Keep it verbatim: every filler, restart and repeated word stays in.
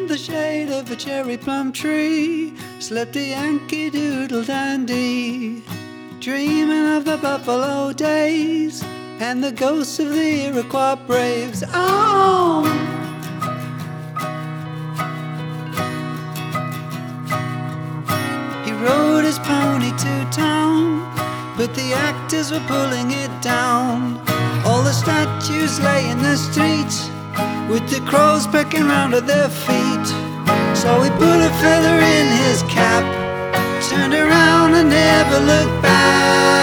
In the shade of a cherry plum tree slept a Yankee Doodle Dandy, dreaming of the buffalo days and the ghosts of the Iroquois braves. Oh! He rode his pony to town, but the actors were pulling it down. All the statues lay in the streets, with the crows pecking round at their feet. So he put a feather in his cap, turned around and never looked back.